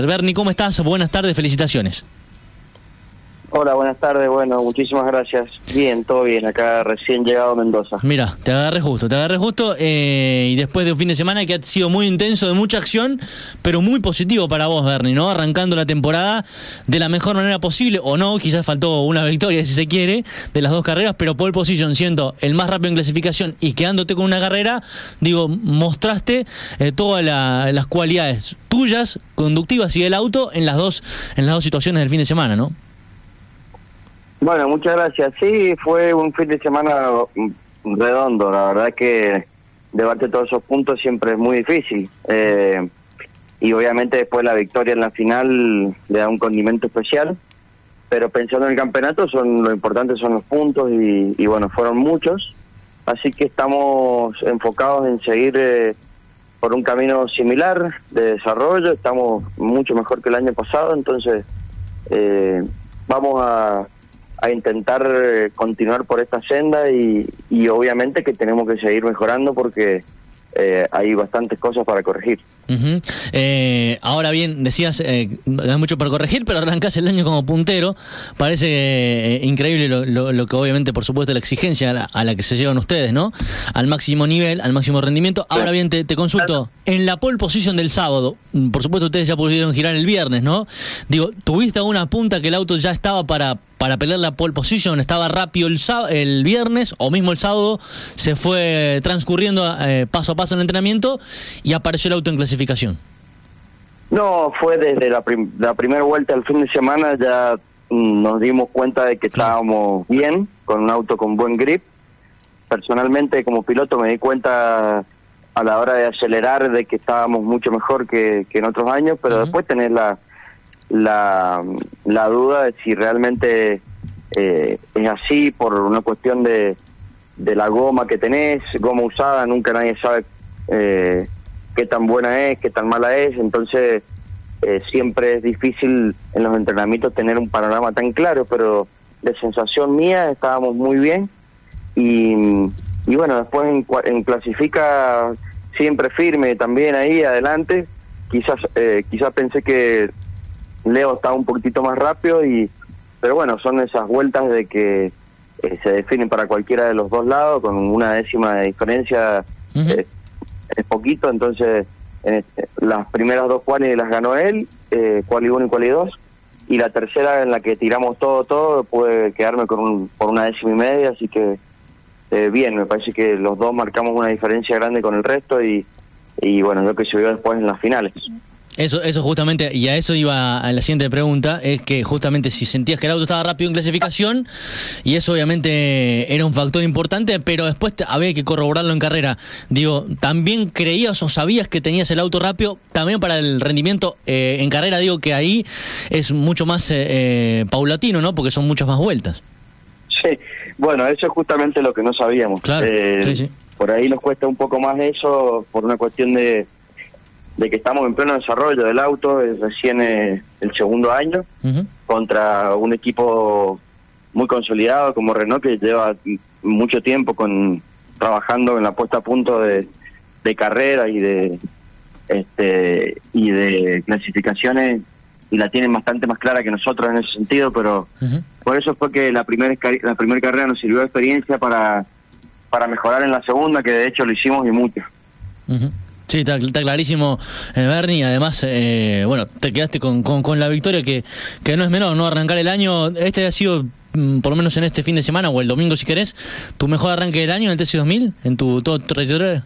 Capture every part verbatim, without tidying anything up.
Bernie, ¿cómo estás? Buenas tardes, felicitaciones. Hola, buenas tardes. Bueno, muchísimas gracias. Bien, todo bien. Acá recién llegado a Mendoza. Mira, te agarré justo, te agarré justo eh, y después de un fin de semana que ha sido muy intenso, de mucha acción, pero muy positivo para vos, Bernie, ¿no? Arrancando la temporada de la mejor manera posible, o no, quizás faltó una victoria, si se quiere, de las dos carreras, pero pole position siendo el más rápido en clasificación y quedándote con una carrera, digo, mostraste eh, todas la, las cualidades tuyas, conductivas y del auto en las dos, en las dos situaciones del fin de semana, ¿no? Bueno, muchas gracias. Sí, fue un fin de semana redondo. La verdad es que llevarte todos esos puntos siempre es muy difícil. Eh, y obviamente después la victoria en la final le da un condimento especial. Pero pensando en el campeonato, son lo importante son los puntos y, y bueno, fueron muchos. Así que estamos enfocados en seguir eh, por un camino similar de desarrollo. Estamos mucho mejor que el año pasado, entonces eh, vamos a... a intentar continuar por esta senda y, y obviamente que tenemos que seguir mejorando porque eh, hay bastantes cosas para corregir. Uh-huh. Eh, ahora bien, decías, eh, no hay mucho para corregir, pero arrancás el año como puntero. Parece eh, increíble lo, lo, lo que obviamente, por supuesto, la exigencia a la, a la que se llevan ustedes, ¿no? Al máximo nivel, al máximo rendimiento. Ahora bien, te, te consulto, en la pole position del sábado, por supuesto ustedes ya pudieron girar el viernes, ¿no? Digo, ¿tuviste alguna punta que el auto ya estaba para... para pelear la pole position, estaba rápido el, el viernes o mismo el sábado, se fue transcurriendo eh, paso a paso en el entrenamiento y apareció el auto en clasificación? No, fue desde la, prim la primera vuelta del fin de semana ya mm, nos dimos cuenta de que estábamos bien, con un auto con buen grip. Personalmente como piloto me di cuenta a la hora de acelerar de que estábamos mucho mejor que, que en otros años, pero uh-huh. después tenés la... La, la duda de si realmente eh, es así por una cuestión de, de la goma que tenés, goma usada, nunca nadie sabe eh, qué tan buena es, qué tan mala es, entonces eh, siempre es difícil en los entrenamientos tener un panorama tan claro, pero de sensación mía estábamos muy bien y, y bueno, después en, en clasifica siempre firme también ahí adelante, quizás eh, quizás pensé que Leo estaba un poquitito más rápido, y pero bueno, son esas vueltas de que eh, se definen para cualquiera de los dos lados, con una décima de diferencia uh-huh. eh, es poquito, entonces eh, las primeras dos quali las ganó él, eh, quali uno y quali dos, y la tercera en la que tiramos todo, todo, pude quedarme con un, por una décima y media, así que eh, bien, me parece que los dos marcamos una diferencia grande con el resto, y, y bueno, lo que se vio después en las finales. Eso, eso justamente, y a eso iba a la siguiente pregunta, es que justamente si sentías que el auto estaba rápido en clasificación, y eso obviamente era un factor importante, pero después había que corroborarlo en carrera. Digo, ¿también creías o sabías que tenías el auto rápido también para el rendimiento eh, en carrera? Digo que ahí es mucho más eh, eh, paulatino, ¿no? Porque son muchas más vueltas. Sí, bueno, eso es justamente lo que no sabíamos. Claro, eh, sí, sí. Por ahí nos cuesta un poco más eso, por una cuestión de... de que estamos en pleno desarrollo del auto, es recién eh, el segundo año, uh-huh. contra un equipo muy consolidado como Renault, que lleva mucho tiempo con trabajando en la puesta a punto de, de carrera y de este y de clasificaciones, y la tienen bastante más clara que nosotros en ese sentido, pero uh-huh. por eso fue que la primera la primera carrera nos sirvió de experiencia para, para mejorar en la segunda, que de hecho lo hicimos y mucho. Uh-huh. Sí, está, está clarísimo, eh, Bernie. Además, eh, bueno, te quedaste con, con, con la victoria, que, que no es menor, ¿no? Arrancar el año, este ha sido, mm, por lo menos en este fin de semana, o el domingo si querés, tu mejor arranque del año en el T C dos mil, en tu, todo tu trayectoria.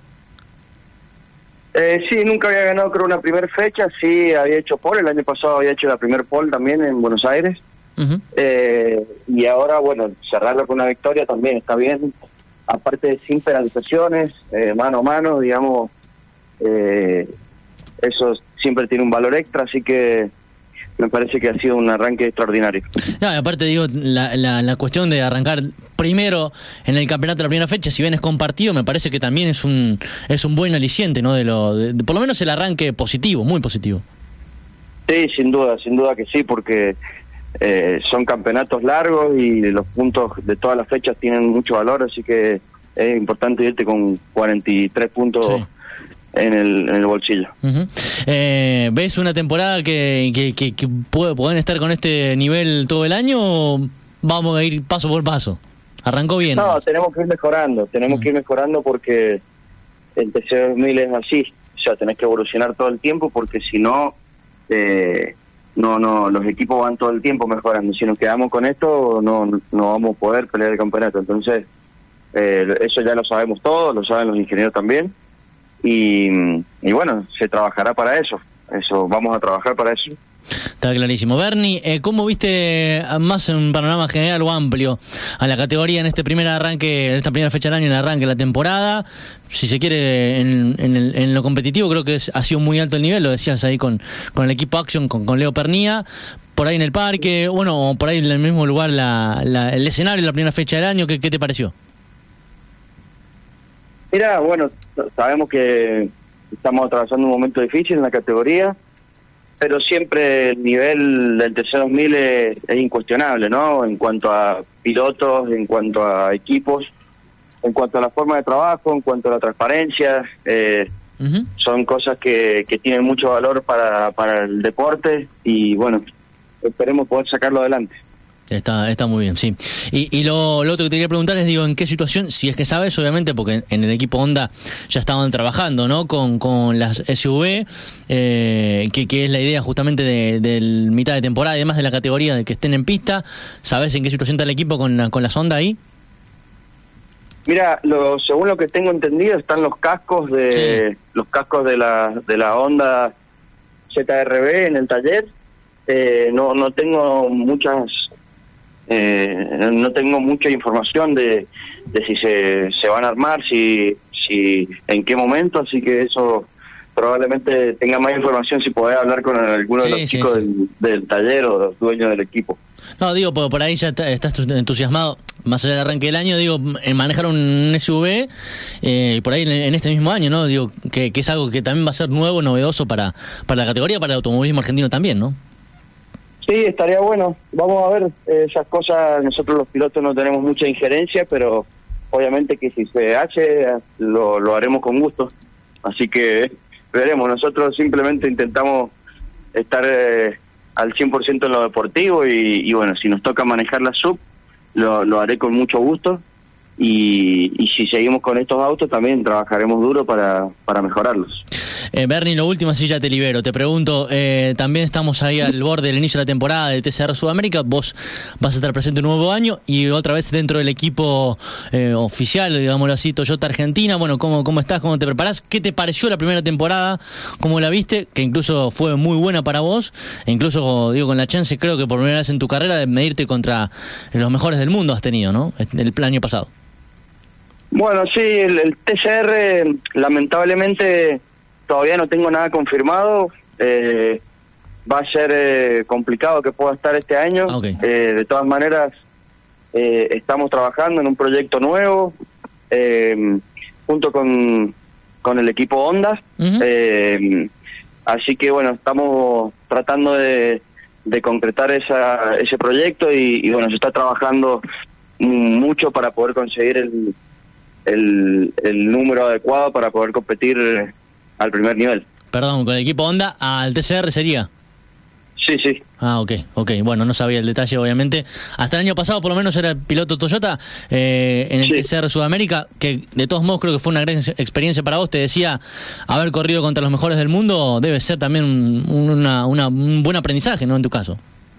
Eh, sí, nunca había ganado creo una primera fecha, sí había hecho pole, el año pasado había hecho la primer pole también en Buenos Aires, uh-huh. eh, y ahora, bueno, cerrarlo con una victoria también está bien, aparte de sin penalizaciones, eh, mano a mano, digamos. Eh, eso siempre tiene un valor extra, así que me parece que ha sido un arranque extraordinario. No, aparte digo, la, la, la cuestión de arrancar primero en el campeonato de la primera fecha, si bien es compartido, me parece que también es un es un buen aliciente, ¿no? De lo de, de, por lo menos el arranque positivo, muy positivo. Sí, sin duda, sin duda que sí, porque eh, son campeonatos largos y los puntos de todas las fechas tienen mucho valor, así que es importante irte con cuarenta y tres puntos. Sí. en el, en el bolsillo. Uh-huh. eh, ¿Ves una temporada que, que, que, que puede, pueden estar con este nivel todo el año o vamos a ir paso por paso? ¿Arrancó bien? No, tenemos que ir mejorando, tenemos uh-huh. que ir mejorando porque el T C dos mil es así, o sea, tenés que evolucionar todo el tiempo porque si no, eh, no, no, los equipos van todo el tiempo mejorando. Si nos quedamos con esto, no, no vamos a poder pelear el campeonato. Entonces, eh, eso ya lo sabemos todos, lo saben los ingenieros también. Y, y bueno, se trabajará para eso. Eso, vamos a trabajar para eso. Está clarísimo. Bernie, eh, ¿cómo viste más en un panorama general o amplio a la categoría en este primer arranque, en esta primera fecha del año, en el arranque de la temporada? Si se quiere, en, en, el, en lo competitivo creo que es, ha sido muy alto el nivel, lo decías ahí con, con el equipo Action, con, con Leo Pernía, por ahí en el parque, bueno, o por ahí en el mismo lugar la, la, el escenario de la primera fecha del año. ¿Qué, qué te pareció? Mira, bueno, sabemos que estamos atravesando un momento difícil en la categoría, pero siempre el nivel del T C dos mil es, es incuestionable, ¿no? En cuanto a pilotos, en cuanto a equipos, en cuanto a la forma de trabajo, en cuanto a la transparencia, eh, uh-huh. son cosas que, que tienen mucho valor para, para el deporte y bueno, esperemos poder sacarlo adelante. Está está muy bien, sí. Y, y lo, lo otro que te quería preguntar es, digo, ¿en qué situación, si es que sabes, obviamente, porque en el equipo Honda ya estaban trabajando, ¿no? Con, con las S U V, eh, que, que es la idea justamente de, de mitad de temporada, además de la categoría de que estén en pista. ¿Sabes en qué situación está el equipo con, con las Honda ahí? Mira, lo, según lo que tengo entendido, están los cascos de sí. los cascos de la de la Honda Z R B en el taller. Eh, no no tengo muchas Eh, no tengo mucha información de, de si se, se van a armar, si, si en qué momento, así que eso probablemente tenga más información si podés hablar con alguno sí, de los sí, chicos sí. Del, del taller o los dueños del equipo. No, digo, por, por ahí ya estás entusiasmado, más allá del arranque del año, digo, en manejar un S U V, eh, por ahí en, en este mismo año, ¿no? Digo, que, que es algo que también va a ser nuevo, novedoso para, para la categoría, para el automovilismo argentino también, ¿no? Sí, estaría bueno. Vamos a ver, eh, esas cosas, nosotros los pilotos no tenemos mucha injerencia, pero obviamente que si se hace, lo, lo haremos con gusto. Así que veremos, nosotros simplemente intentamos estar eh, al cien por ciento en lo deportivo y, y bueno, si nos toca manejar la sub, lo, lo haré con mucho gusto. Y, y si seguimos con estos autos, también trabajaremos duro para, para mejorarlos. Eh, Bernie, lo último, así ya te libero. Te pregunto, eh, también estamos ahí al borde del inicio de la temporada del T C R Sudamérica. Vos vas a estar presente un nuevo año y otra vez dentro del equipo eh, oficial, digámoslo así, Toyota Argentina. Bueno, ¿cómo, ¿cómo estás? ¿Cómo te preparás? ¿Qué te pareció la primera temporada? ¿Cómo la viste? Que incluso fue muy buena para vos. E incluso, digo, con la chance, creo que por primera vez en tu carrera, de medirte contra los mejores del mundo has tenido, ¿no? El, el año pasado. Bueno, sí, el, el T C R, lamentablemente... Todavía no tengo nada confirmado, eh, va a ser eh, complicado que pueda estar este año, okay. eh, de todas maneras eh, estamos trabajando en un proyecto nuevo, eh, junto con, con el equipo Honda, uh-huh. eh, así que bueno, estamos tratando de, de concretar esa, ese proyecto y, y bueno, se está trabajando mucho para poder conseguir el, el, el número adecuado para poder competir al primer nivel. Perdón, con el equipo Honda al T C R sería. Sí, sí. Ah, ok, ok. Bueno, no sabía el detalle, obviamente. Hasta el año pasado, por lo menos, era el piloto Toyota eh, en el sí. T C R Sudamérica, que de todos modos creo que fue una gran experiencia para vos. Te decía, haber corrido contra los mejores del mundo debe ser también un, una, una, un buen aprendizaje, ¿no? En tu caso.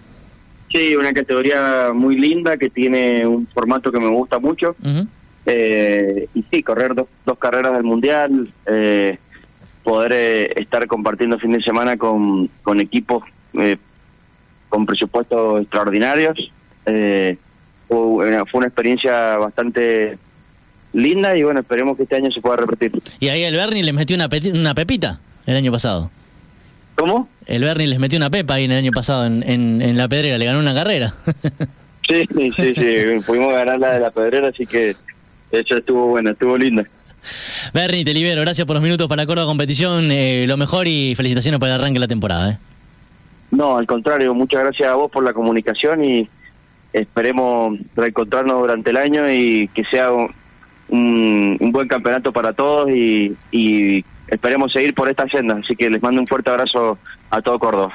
Sí, una categoría muy linda que tiene un formato que me gusta mucho. Uh-huh. eh, y sí, correr dos, dos carreras del Mundial, eh, poder eh, estar compartiendo fin de semana con, con equipos eh, con presupuestos extraordinarios. Eh, fue, fue una experiencia bastante linda y bueno, esperemos que este año se pueda repetir. Y ahí el Bernie les metió una, pe- una pepita el año pasado. ¿Cómo? El Bernie les metió una pepa ahí en el año pasado en, en, en La Pedrera, le ganó una carrera. sí, sí, sí, sí, pudimos ganar la de La Pedrera, así que eso estuvo bueno, estuvo lindo. Bernie, te libero, gracias por los minutos para la Córdoba Competición, eh, lo mejor y felicitaciones para el arranque de la temporada. ¿eh? No, al contrario, muchas gracias a vos por la comunicación y esperemos reencontrarnos durante el año y que sea un, un buen campeonato para todos y, y esperemos seguir por esta senda. Así que les mando un fuerte abrazo a todo Córdoba.